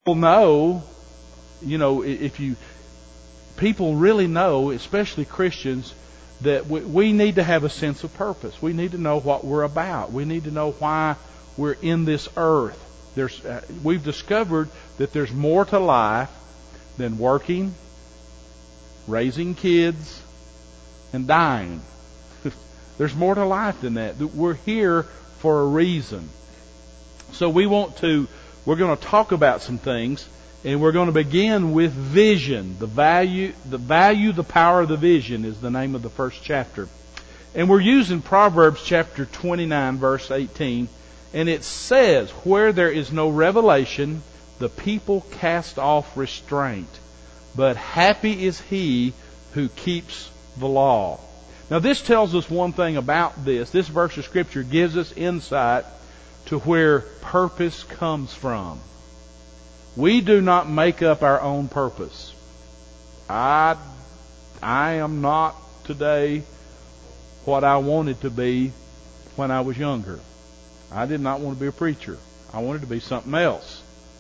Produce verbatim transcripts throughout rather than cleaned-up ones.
People know, you know, if you, people really know, especially Christians, that we, we need to have a sense of purpose. We need to know what we're about. We need to know why we're in this earth. There's, uh, we've discovered that there's more to life than working, raising kids, and dying. There's more to life than that. We're here for a reason. So we want to, we're going to talk about some things, and we're going to begin with vision. The value, the value, the power of the vision is the name of the first chapter. And we're using Proverbs chapter twenty-nine, verse eighteen. And it says, where there is no revelation, the people cast off restraint. But happy is he who keeps the law. Now this tells us one thing about this. This verse of Scripture gives us insight to where purpose comes from. We do not make up our own purpose. I, I am not today what I wanted to be when I was younger. I did not want to be a preacher. I wanted to be something else.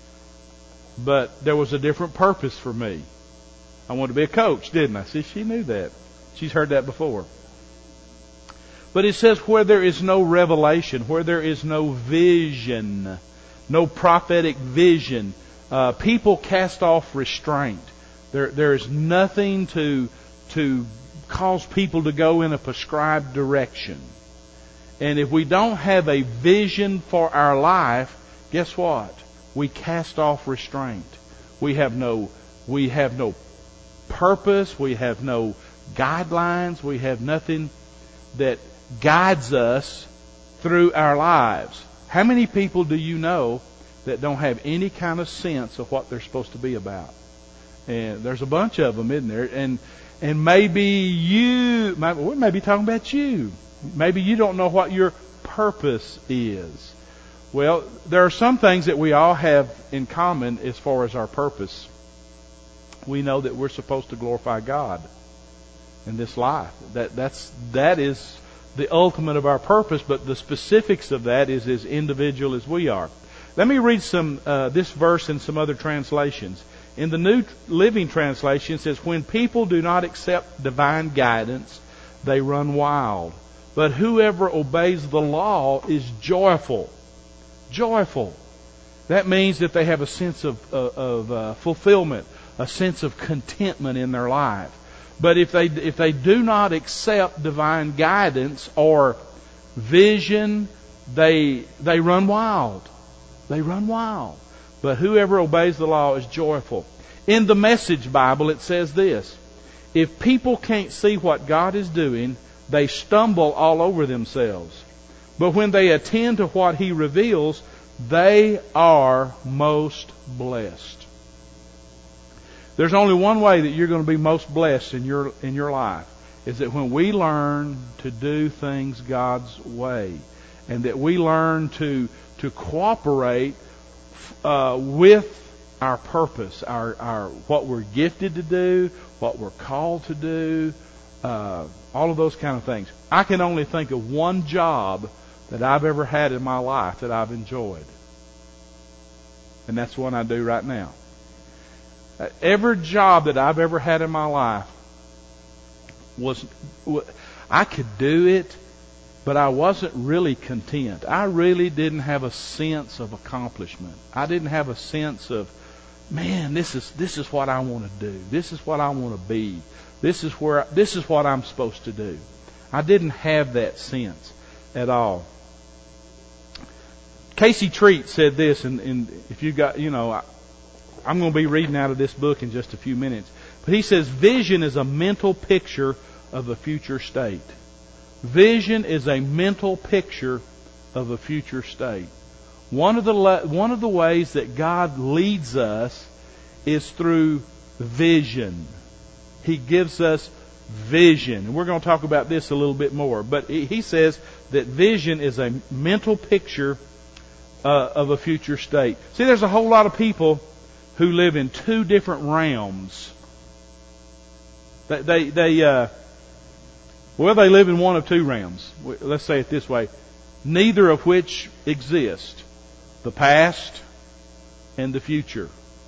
But there was a different purpose for me. I wanted to be a coach, didn't I? See, she knew that. She's heard that before. But it says where there is no revelation, where there is no vision, no prophetic vision, uh, people cast off restraint. There, there is nothing to, to cause people to go in a prescribed direction. And if we don't have a vision for our life, guess what? We cast off restraint. We have no, we have no purpose. We have no guidelines. We have nothing that guides us through our lives. How many people do you know that don't have any kind of sense of what they're supposed to be about? And there's a bunch of them, isn't there? And and maybe you, we may be talking about you. Maybe you don't know what your purpose is. Well, there are some things that we all have in common as far as our purpose. We know that we're supposed to glorify God in this life. That that's that is the ultimate of our purpose, but the specifics of that is as individual as we are. Let me read some uh, this verse and some other translations. In the New Living Translation, it says, when people do not accept divine guidance, they run wild. But whoever obeys the law is joyful. Joyful. That means that they have a sense of, uh, of uh, fulfillment, a sense of contentment in their life. But if they if they do not accept divine guidance or vision, they they run wild. They run wild. But whoever obeys the law is joyful. In the Message Bible, it says this: if people can't see what God is doing, they stumble all over themselves. But when they attend to what He reveals, they are most blessed. There's only one way that you're going to be most blessed in your in your life, is that when we learn to do things God's way, and that we learn to to cooperate uh, with our purpose, our our what we're gifted to do, what we're called to do, uh, all of those kind of things. I can only think of one job that I've ever had in my life that I've enjoyed, and that's the one I do right now. Every job that I've ever had in my life was, I could do it, but I wasn't really content. I really didn't have a sense of accomplishment. I didn't have a sense of, man, this is this is what I want to do. This is what I want to be. This is where this is what I'm supposed to do. I didn't have that sense at all. Casey Treat said this, and, and if you got, you know, I, I'm going to be reading out of this book in just a few minutes. But he says, vision is a mental picture of a future state. Vision is a mental picture of a future state. One of the one of the ways that God leads us is through vision. He gives us vision. And we're going to talk about this a little bit more. But he says that vision is a mental picture uh, of a future state. See, there's a whole lot of people who live in two different realms. They, they, they uh, well, they live in one of two realms. Let's say it this way. Neither of which exist. The past and the future.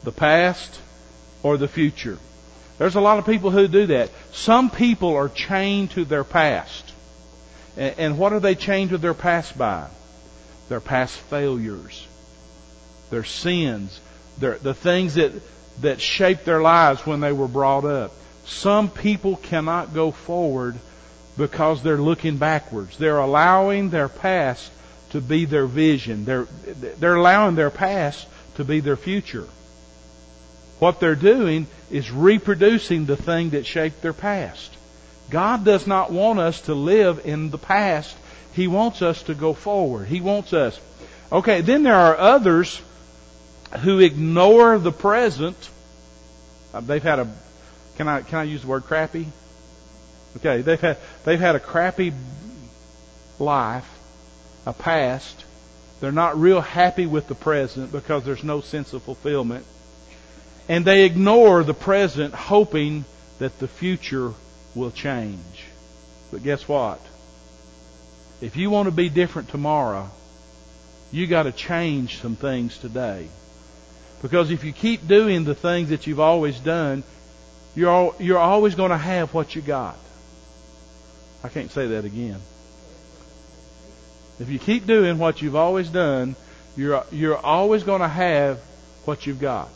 the past or the future. There's a lot of people who do that. Some people are chained to their past. And what are they chained to their past by? Their past failures, their sins, their, the things that, that shaped their lives when they were brought up. Some people cannot go forward because they're looking backwards. They're allowing their past to be their vision. They're, they're allowing their past to be their future. What they're doing is reproducing the thing that shaped their past. God does not want us to live in the past. He wants us to go forward. He wants us. Okay, then there are others who ignore the present. They've had a, can I, can I use the word crappy? Okay, they've had, they've had a crappy life, a past. They're not real happy with the present because there's no sense of fulfillment. And they ignore the present, hoping that the future will change. But guess what? If you want to be different tomorrow, you got to change some things today. Because if you keep doing the things that you've always done, you're all, you're always going to have what you got. I can't say that again. If you keep doing what you've always done, you're you're always going to have what you've got.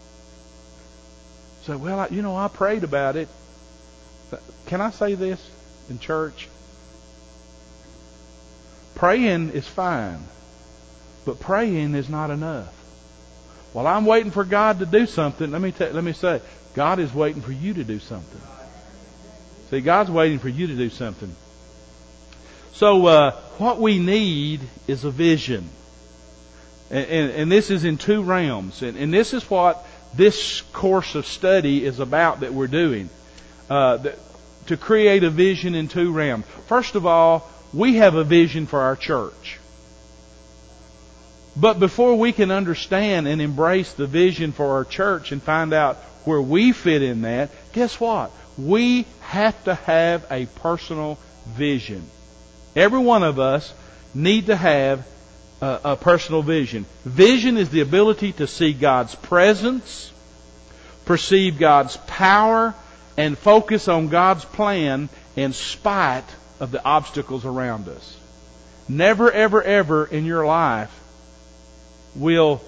So, well, I, you know, I prayed about it. Can I say this in church? Praying is fine, but praying is not enough. Well, I'm waiting for God to do something. Let me t- let me say, God is waiting for you to do something. See, God's waiting for you to do something. So, uh, what we need is a vision, and, and, and this is in two realms, and, and this is what this course of study is about that we're doing. Uh, the, to create a vision in two realms. First of all, we have a vision for our church. But before we can understand and embrace the vision for our church and find out where we fit in that, guess what? We have to have a personal vision. Every one of us need to have a, a personal vision. Vision is the ability to see God's presence, perceive God's power, and focus on God's plan in spite of the obstacles around us. Never, ever, ever in your life will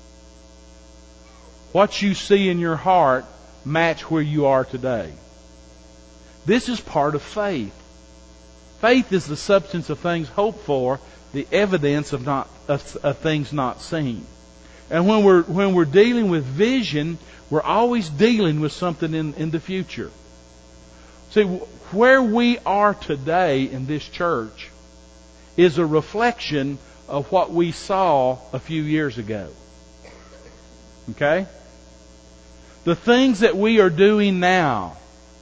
what you see in your heart match where you are today. This is part of faith. Faith is the substance of things hoped for, the evidence of not of, of things not seen. And when we're when we're dealing with vision, we're always dealing with something in, in the future. See, where we are today in this church is a reflection of what we saw a few years ago. Okay? The things that we are doing now,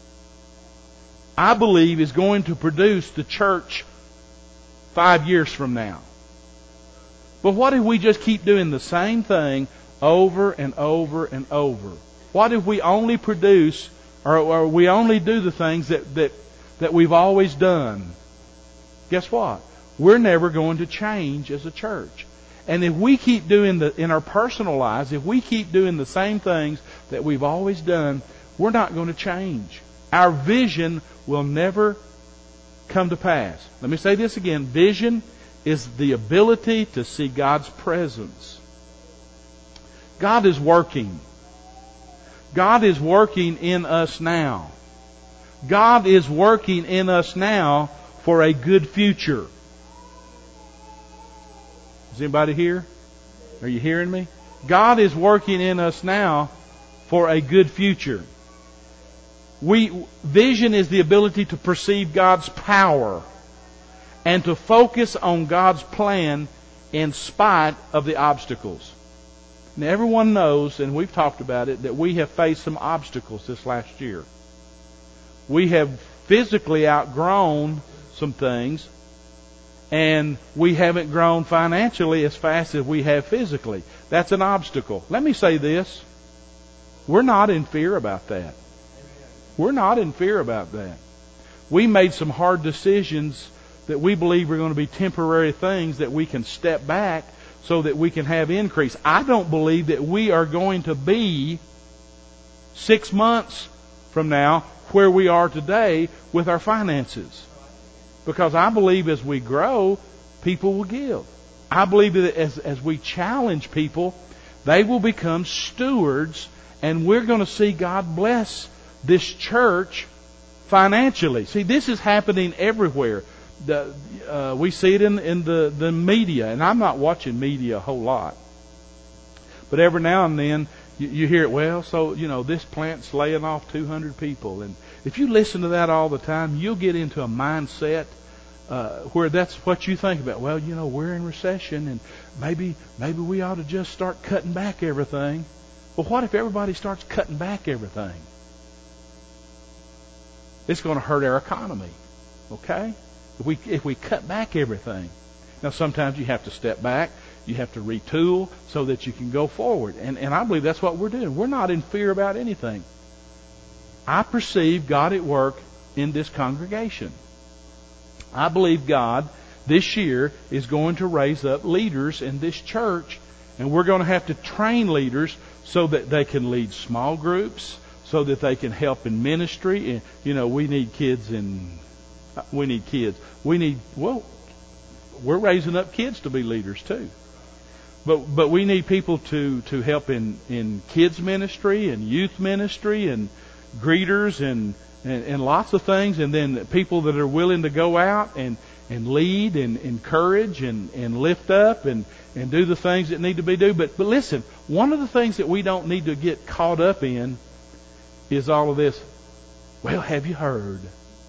I believe, is going to produce the church five years from now. But what if we just keep doing the same thing over and over and over? What if we only produce, or, or we only do the things that, that, that we've always done? Guess what? We're never going to change as a church. And if we keep doing the, in our personal lives, if we keep doing the same things that we've always done, we're not going to change. Our vision will never come to pass. Let me say this again. Vision is the ability to see God's presence. God is working. God is working in us now. God is working in us now for a good future. Is anybody here? Are you hearing me? God is working in us now for a good future. We, vision is the ability to perceive God's power and to focus on God's plan in spite of the obstacles. Now, everyone knows, and we've talked about it, that we have faced some obstacles this last year. We have physically outgrown some things, and we haven't grown financially as fast as we have physically. That's an obstacle. Let me say this. We're not in fear about that. We're not in fear about that. We made some hard decisions that we believe are going to be temporary things that we can step back so that we can have increase. I don't believe that we are going to be six months from now where we are today with our finances. Because I believe as we grow, people will give. I believe that as, as we challenge people, they will become stewards, and we're going to see God bless this church financially. See, this is happening everywhere. The, uh, we see it in, in the, the media, and I'm not watching media a whole lot. But every now and then, you, you hear it, well, so, you know, this plant's laying off two hundred people. And if you listen to that all the time, you'll get into a mindset uh, where that's what you think about. Well, you know, we're in recession, and maybe maybe we ought to just start cutting back everything. Well, what if everybody starts cutting back everything? It's going to hurt our economy, okay? If we if we cut back everything. Now, sometimes you have to step back. You have to retool so that you can go forward. And, and I believe that's what we're doing. We're not in fear about anything. I perceive God at work in this congregation. I believe God this year is going to raise up leaders in this church, and we're going to have to train leaders so that they can lead small groups, so that they can help in ministry. And, you know, we need kids in, we need kids. We need, well, we're raising up kids to be leaders too. But but we need people to, to help in, in kids ministry and youth ministry and greeters and, and, and lots of things. And then people that are willing to go out and, and lead and encourage and, and lift up and, and do the things that need to be done. But, but listen, one of the things that we don't need to get caught up in is all of this. Well, have you heard?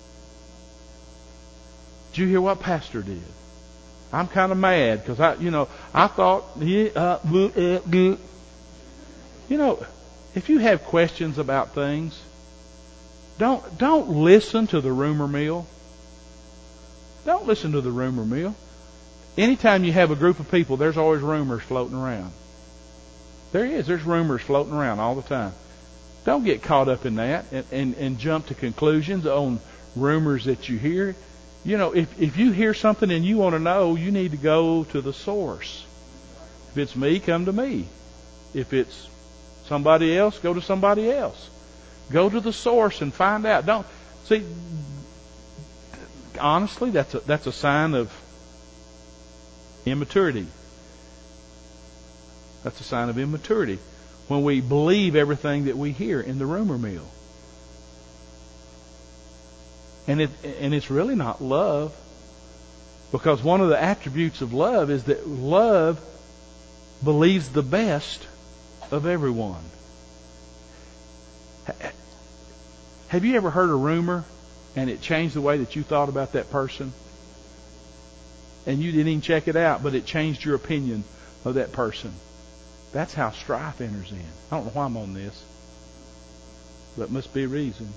Did you hear what Pastor did? I'm kind of mad because I, you know, I thought, yeah, uh, bleh, uh, bleh. You know, if you have questions about things, don't don't listen to the rumor mill. Don't listen to the rumor mill. Anytime you have a group of people, there's always rumors floating around. There is. There's rumors floating around all the time. Don't get caught up in that and, and, and jump to conclusions on rumors that you hear. You know, if, if you hear something and you want to know, you need to go to the source. If it's me, come to me. If it's somebody else, go to somebody else. Go to the source and find out. Don't see. Honestly, that's a, that's a sign of immaturity. That's a sign of immaturity when we believe everything that we hear in the rumor mill. And it and it's really not love, because one of the attributes of love is that love believes the best of everyone. Have you ever heard a rumor and it changed the way that you thought about that person? And you didn't even check it out, but it changed your opinion of that person. That's how strife enters in. I don't know why I'm on this, but it must be a reason.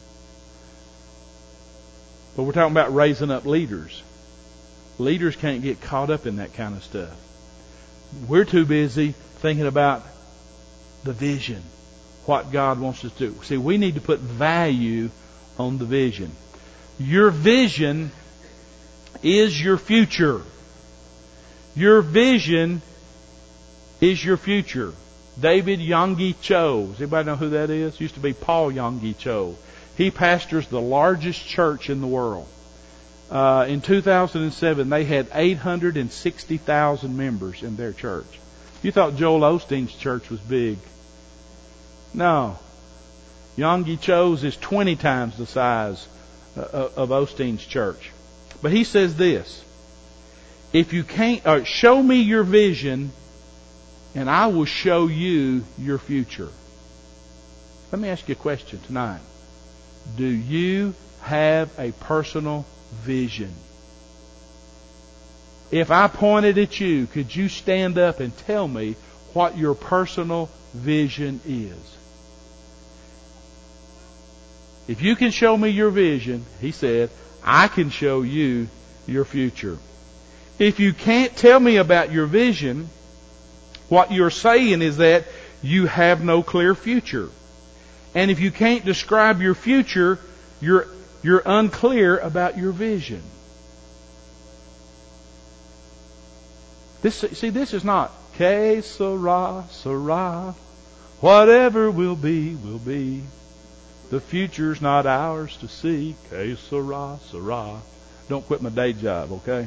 But we're talking about raising up leaders. Leaders can't get caught up in that kind of stuff. We're too busy thinking about the vision, what God wants us to do. See, we need to put value on the vision. Your vision is your future. Your vision is your future. David Yonggi Cho. Does anybody know who that is? Used to be Paul Yonggi Cho. He pastors the largest church in the world. Uh, in two thousand seven, they had eight hundred sixty thousand members in their church. You thought Joel Osteen's church was big. No. Yonggi Cho's is twenty times the size uh, of Osteen's church. But he says this: if you can't, uh, show me your vision, and I will show you your future. Let me ask you a question tonight. Do you have a personal vision? If I pointed at you, could you stand up and tell me what your personal vision is? If you can show me your vision, he said, I can show you your future. If you can't tell me about your vision, what you're saying is that you have no clear future. And if you can't describe your future, you're you're unclear about your vision. This see, this is not Que sera, sera. Whatever will be, will be. The future's not ours to see. Que sera, sera. Don't quit my day job, okay?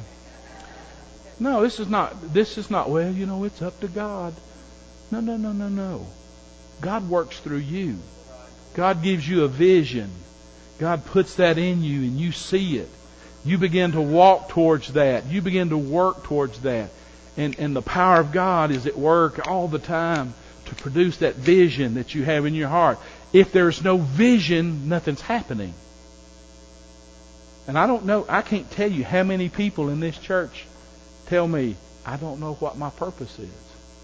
No, this is not, this is not, well, you know, it's up to God. No, no, no, no, no. God works through you. God gives you a vision. God puts that in you and you see it. You begin to walk towards that. You begin to work towards that. And, and the power of God is at work all the time to produce that vision that you have in your heart. If there's no vision, nothing's happening. And I don't know, I can't tell you how many people in this church tell me, I don't know what my purpose is.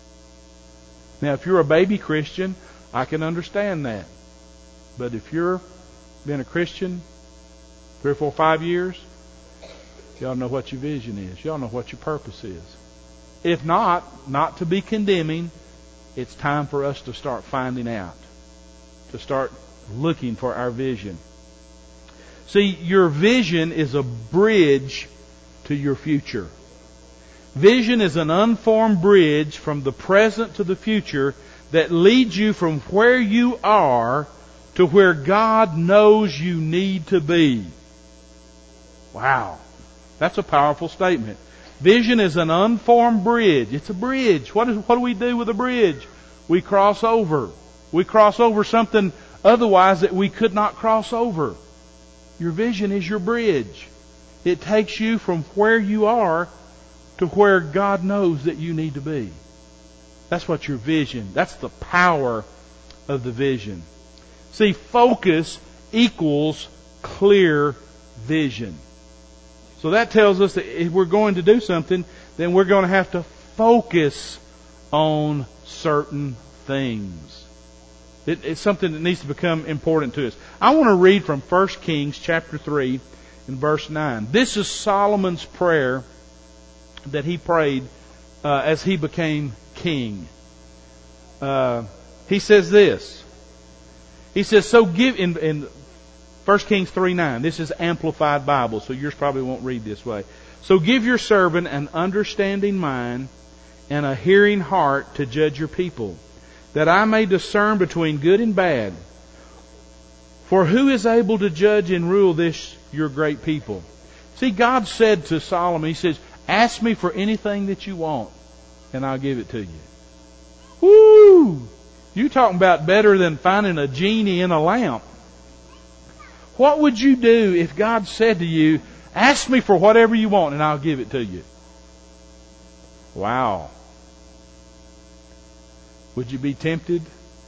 Now, if you're a baby Christian, I can understand that. But if you're been a Christian three or four, five years, y'all know what your vision is. Y'all know what your purpose is. If not, not to be condemning, it's time for us to start finding out. To start looking for our vision. See, your vision is a bridge to your future. Vision is an unformed bridge from the present to the future that leads you from where you are to where God knows you need to be. Wow. That's a powerful statement. Vision is an unformed bridge. It's a bridge. What, is, what do we do with a bridge? We cross over. We cross over something otherwise that we could not cross over. Your vision is your bridge. It takes you from where you are to where God knows that you need to be. That's what your vision, that's the power of the vision. See, focus equals clear vision. So that tells us that if we're going to do something, then we're going to have to focus on certain things. It, it's something that needs to become important to us. I want to read from First Kings chapter three and verse nine. This is Solomon's prayer that he prayed uh, as he became king. Uh, he says this. He says, so give, in, in First Kings three nine, this is Amplified Bible, so yours probably won't read this way. So give your servant an understanding mind and a hearing heart to judge your people, that I may discern between good and bad. For who is able to judge and rule this your great people? See, God said to Solomon, He says, ask me for anything that you want, and I'll give it to you. Woo! You talking about better than finding a genie in a lamp. What would you do if God said to you, ask me for whatever you want, and I'll give it to you? Wow. Would you be tempted?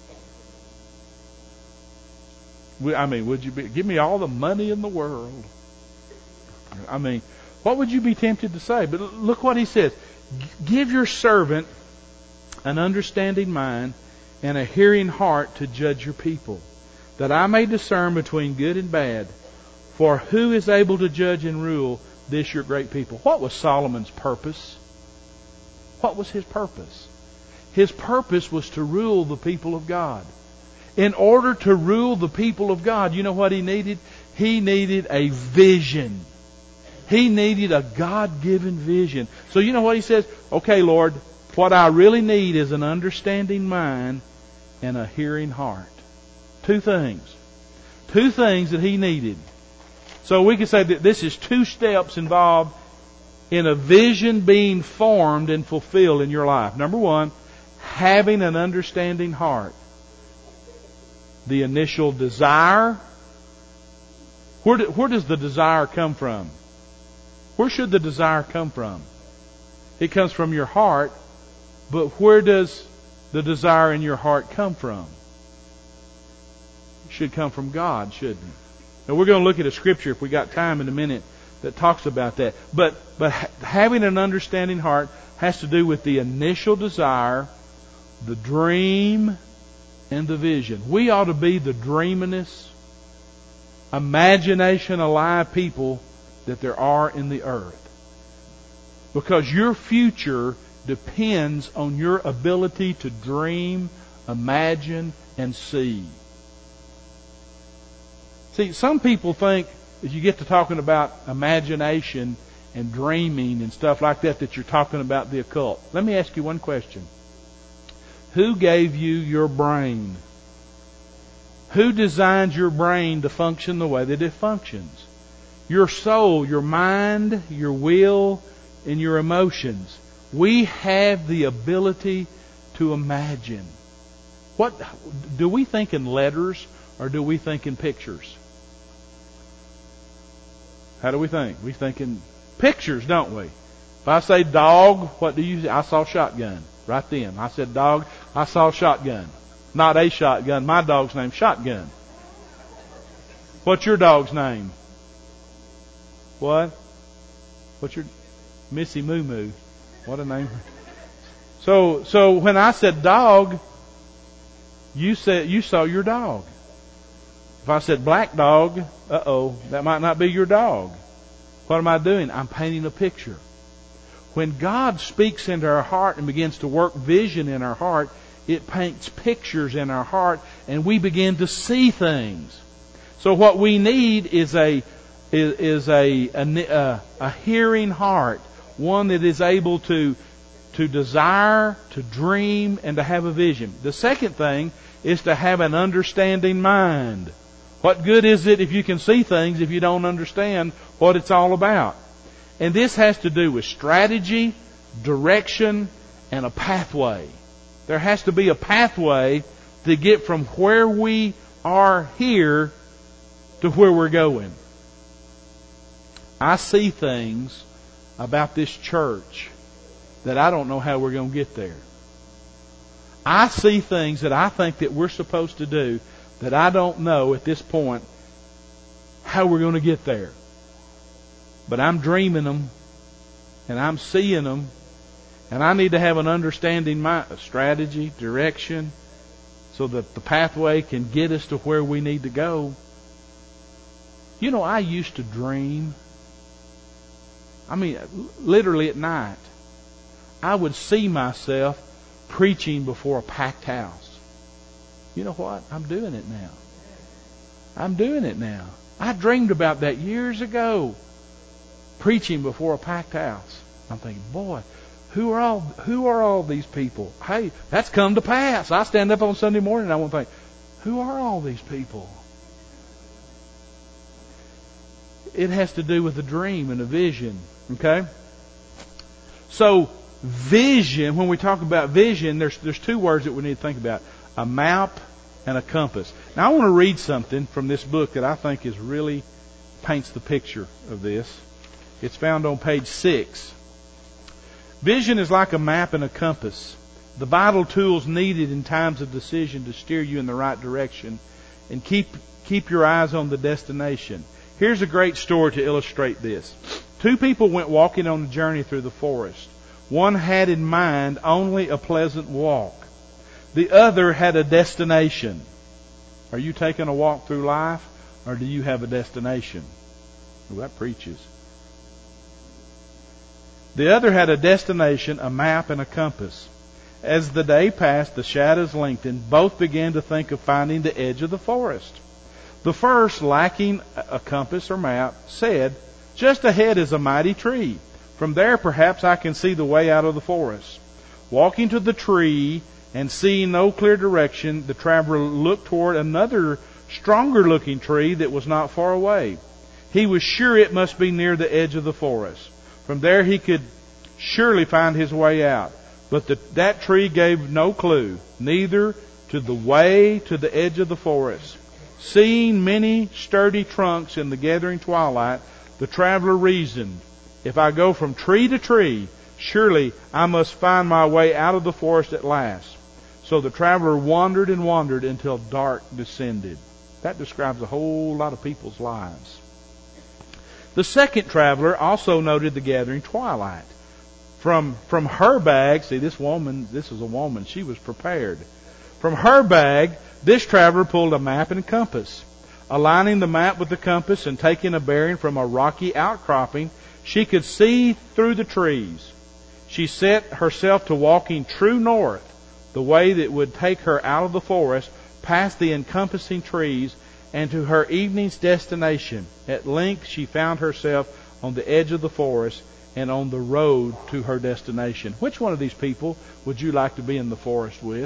I mean, would you be, give me all the money in the world? I mean, what would you be tempted to say? But look what he says. Give your servant an understanding mind and a hearing heart to judge your people, that I may discern between good and bad. For who is able to judge and rule this your great people? What was Solomon's purpose? What was his purpose? His purpose was to rule the people of God. In order to rule the people of God, you know what he needed? He needed a vision. He needed a God-given vision. So you know what he says? Okay, Lord, what I really need is an understanding mind and a hearing heart. Two things. Two things that he needed. So we can say that this is two steps involved in a vision being formed and fulfilled in your life. Number one, having an understanding heart. The initial desire. Where, do, where does the desire come from? Where should the desire come from? It comes from your heart, but where does the desire in your heart come from? It should come from God, shouldn't it? Now we're going to look at a scripture, if we got time in a minute, that talks about that. But but having an understanding heart has to do with the initial desire, the dream, and the vision. We ought to be the dreamingest, imagination alive people that there are in the earth. Because your future depends on your ability to dream, imagine, and see. See, some people think, as you get to talking about imagination, and dreaming and stuff like that that you're talking about the occult. Let me ask you one question. Who gave you your brain? Who designed your brain to function the way that it functions? Your soul, your mind, your will, and your emotions. We have the ability to imagine. What do we think in letters or do we think in pictures? How do we think? We think in pictures, don't we? If I say dog, what do you say? I saw shotgun. Right then. I said dog, I saw shotgun. Not a shotgun. My dog's name's Shotgun. What's your dog's name? What? What's your... Missy Moo Moo. What a name. So, so when I said dog, you said, you saw your dog. If I said black dog, uh-oh, that might not be your dog. What am I doing? I'm painting a picture. When God speaks into our heart and begins to work vision in our heart, it paints pictures in our heart and we begin to see things. So what we need is a is, is a, a a hearing heart, one that is able to to desire, to dream, and to have a vision. The second thing is to have an understanding mind. What good is it if you can see things if you don't understand what it's all about? And this has to do with strategy, direction, and a pathway. There has to be a pathway to get from where we are here to where we're going. I see things about this church that I don't know how we're going to get there. I see things that I think that we're supposed to do that I don't know at this point how we're going to get there. But I'm dreaming them and I'm seeing them, and I need to have an understanding mind, a strategy, direction, so that the pathway can get us to where we need to go. You know, I used to dream. I mean, literally at night, I would see myself preaching before a packed house. You know what? I'm doing it now. I'm doing it now. I dreamed about that years ago. Preaching before a packed house. I'm thinking, boy, who are all who are all these people? Hey, that's come to pass. I stand up on Sunday morning and I want to think, who are all these people? It has to do with a dream and a vision. Okay? So, vision, when we talk about vision, there's there's two words that we need to think about. A map and a compass. Now, I want to read something from this book that I think is really paints the picture of this. It's found on page six. Vision is like a map and a compass, the vital tools needed in times of decision to steer you in the right direction and keep keep your eyes on the destination. Here's a great story to illustrate this. Two people went walking on a journey through the forest. One had in mind only a pleasant walk. The other had a destination. Are you taking a walk through life, or do you have a destination? Oh, that preaches. The other had a destination, a map, and a compass. As the day passed, the shadows lengthened. Both began to think of finding the edge of the forest. The first, lacking a compass or map, said, "Just ahead is a mighty tree. From there, perhaps I can see the way out of the forest." Walking to the tree and seeing no clear direction, the traveler looked toward another, stronger-looking tree that was not far away. He was sure it must be near the edge of the forest. From there he could surely find his way out. But the, that tree gave no clue, neither to the way to the edge of the forest. Seeing many sturdy trunks in the gathering twilight, the traveler reasoned, "If I go from tree to tree, surely I must find my way out of the forest at last." So the traveler wandered and wandered until dark descended. That describes a whole lot of people's lives. The second traveler also noted the gathering twilight. From, from her bag, see this woman, this is a woman, she was prepared. From her bag, this traveler pulled a map and compass. Aligning the map with the compass and taking a bearing from a rocky outcropping, she could see through the trees. She set herself to walking true north, the way that would take her out of the forest, past the encompassing trees, and to her evening's destination. At length she found herself on the edge of the forest, and on the road to her destination. Which one of these people would you like to be in the forest with?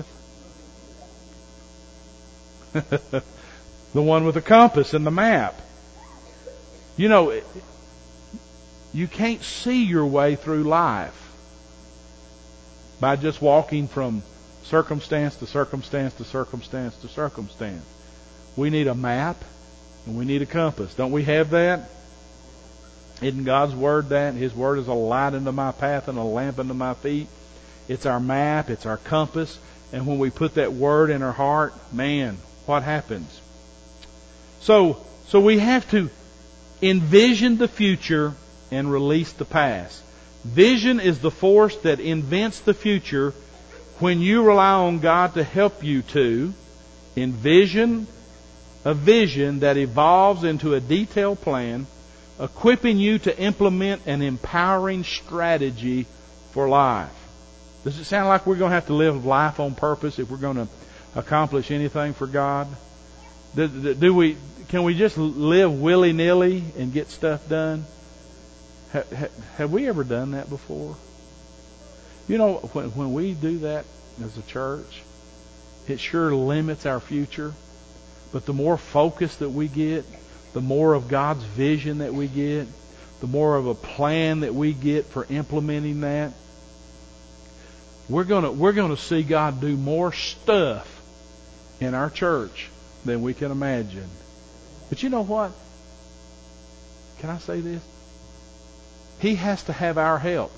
The one with the compass and the map. You know, you can't see your way through life by just walking from circumstance to circumstance to circumstance to circumstance. We need a map and we need a compass. Don't we have that? Isn't God's Word that? His Word is a light unto my path and a lamp unto my feet. It's our map, it's our compass. And when we put that Word in our heart, man, what happens? So, so we have to envision the future and release the past. Vision is the force that invents the future when you rely on God to help you to envision a vision that evolves into a detailed plan, equipping you to implement an empowering strategy for life. Does it sound like we're going to have to live life on purpose if we're going to accomplish anything for God? Do, do we? Can we just live willy-nilly and get stuff done? Ha, ha, have we ever done that before? You know, when, when we do that as a church, it sure limits our future. But the more focus that we get, the more of God's vision that we get, the more of a plan that we get for implementing that, we're gonna we're gonna see God do more stuff in our church than we can imagine. But you know what? Can I say this? He has to have our help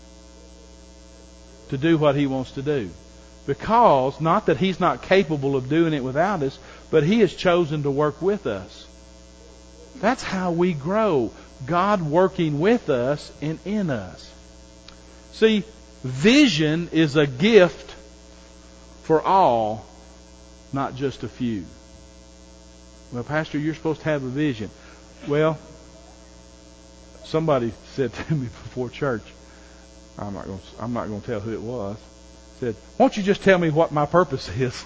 to do what He wants to do. Because, not that He's not capable of doing it without us, but He has chosen to work with us. That's how we grow. God working with us and in us. See, vision is a gift for all, not just a few. Well, Pastor, you're supposed to have a vision. Well, somebody said to me before church, I'm not going to, I'm not going to tell who it was, said, won't you just tell me what my purpose is?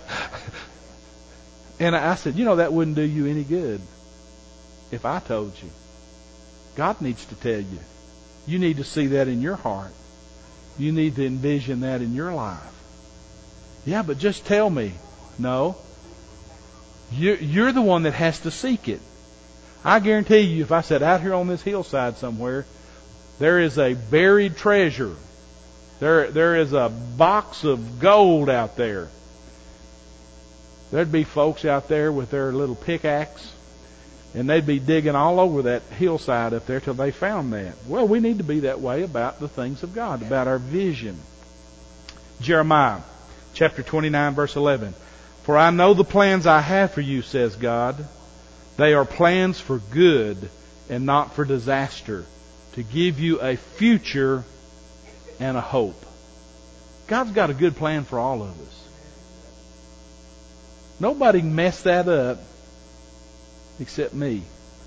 And I said, you know, that wouldn't do you any good if I told you. God needs to tell you. You need to see that in your heart. You need to envision that in your life. Yeah, but just tell me. No. You're the one that has to seek it. I guarantee you, if I said out here on this hillside somewhere, there is a buried treasure. There, there is a box of gold out there. There'd be folks out there with their little pickaxe, and they'd be digging all over that hillside up there till they found that. Well, we need to be that way about the things of God, about our vision. Jeremiah chapter twenty-nine, verse eleven. For I know the plans I have for you, says God. They are plans for good and not for disaster, to give you a future and a hope. God's got a good plan for all of us. Nobody messed that up except me.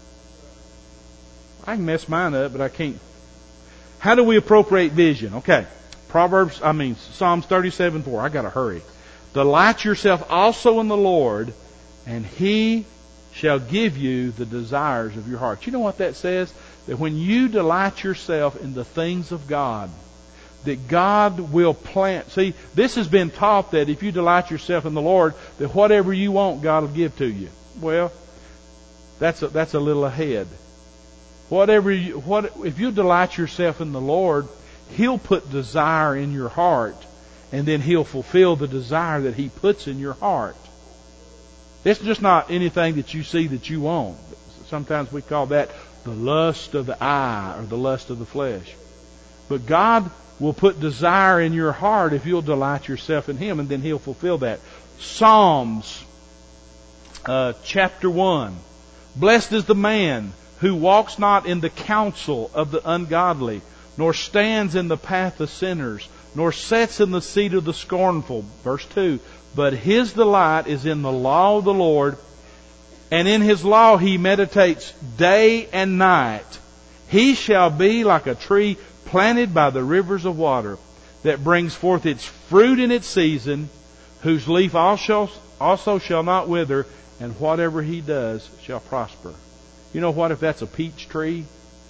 I can mess mine up, but I can't. How do we appropriate vision? Okay. Proverbs, I mean, Psalms thirty-seven four. I got to hurry. Delight yourself also in the Lord, and He shall give you the desires of your heart. You know what that says? That when you delight yourself in the things of God, that God will plant. See, this has been taught that if you delight yourself in the Lord, that whatever you want, God will give to you. Well, that's a, that's a little ahead. Whatever you, what if you delight yourself in the Lord, He'll put desire in your heart, and then He'll fulfill the desire that He puts in your heart. It's just not anything that you see that you want. Sometimes we call that the lust of the eye or the lust of the flesh. But God will put desire in your heart if you'll delight yourself in Him, and then He'll fulfill that. Psalms uh, chapter one. Blessed is the man who walks not in the counsel of the ungodly, nor stands in the path of sinners, nor sits in the seat of the scornful. Verse two. But his delight is in the law of the Lord, and in His law he meditates day and night. He shall be like a tree planted by the rivers of water, that brings forth its fruit in its season, whose leaf also, also shall not wither, and whatever he does shall prosper. You know what? If that's a peach tree,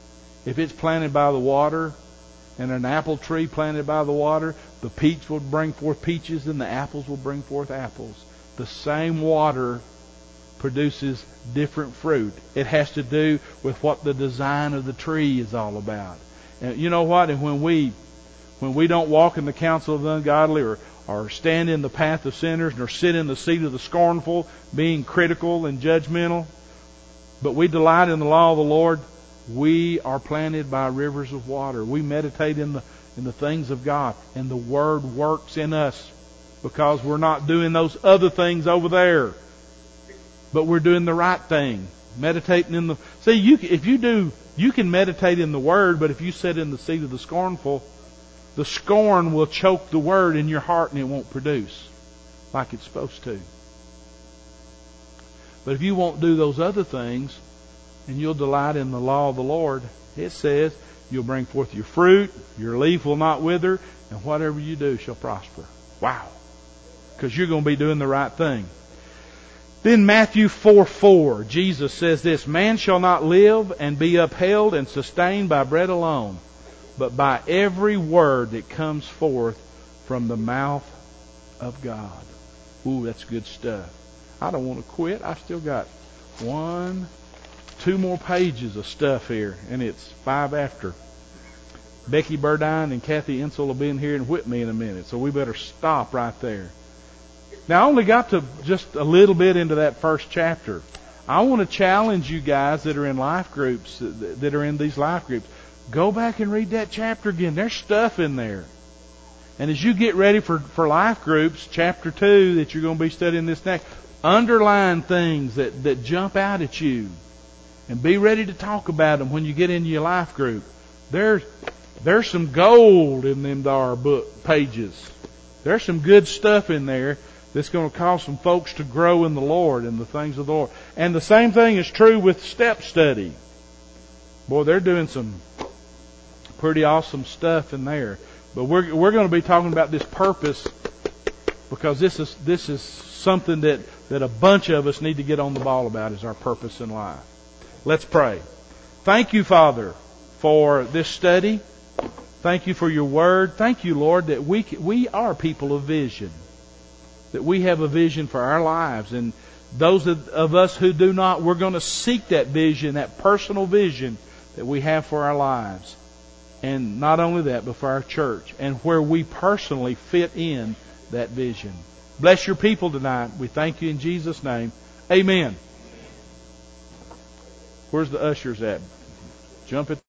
if it's planted by the water, and an apple tree planted by the water, the peach will bring forth peaches and the apples will bring forth apples. The same water produces different fruit. It has to do with what the design of the tree is all about. And you know what? And when we when we don't walk in the counsel of the ungodly, or, or stand in the path of sinners, nor sit in the seat of the scornful, being critical and judgmental, but we delight in the law of the Lord, we are planted by rivers of water. We meditate in the in the things of God, and the Word works in us because we're not doing those other things over there, but we're doing the right thing, meditating in the. See, you if you do, you can meditate in the Word, but if you sit in the seat of the scornful, the scorn will choke the Word in your heart, and it won't produce like it's supposed to. But if you won't do those other things, and you'll delight in the law of the Lord, it says you'll bring forth your fruit, your leaf will not wither, and whatever you do shall prosper. Wow. Because you're going to be doing the right thing. Then Matthew four four, Jesus says this, "Man shall not live and be upheld and sustained by bread alone, but by every word that comes forth from the mouth of God." Ooh, that's good stuff. I don't want to quit. I've still got one... two more pages of stuff here, and it's five after. Becky Burdine and Kathy Insel will be in here and whip me in a minute, so we better stop right there. Now, I only got to just a little bit into that first chapter. I want to challenge you guys that are in life groups, that are in these life groups, go back and read that chapter again. There's stuff in there. And as you get ready for, for life groups, chapter two, that you're going to be studying this next, underline things that, that jump out at you. And be ready to talk about them when you get into your life group. There's, there's some gold in them there book pages. There's some good stuff in there that's going to cause some folks to grow in the Lord and the things of the Lord. And the same thing is true with step study. Boy, they're doing some pretty awesome stuff in there. But we're we're going to be talking about this purpose, because this is this is something that, that a bunch of us need to get on the ball about, is our purpose in life. Let's pray. Thank you, Father, for this study. Thank you for your word. Thank you, Lord, that we we are people of vision. That we have a vision for our lives. And those of, of us who do not, we're going to seek that vision, that personal vision that we have for our lives. And not only that, but for our church. And where we personally fit in that vision. Bless your people tonight. We thank you in Jesus' name. Amen. Where's the ushers at? Jump it.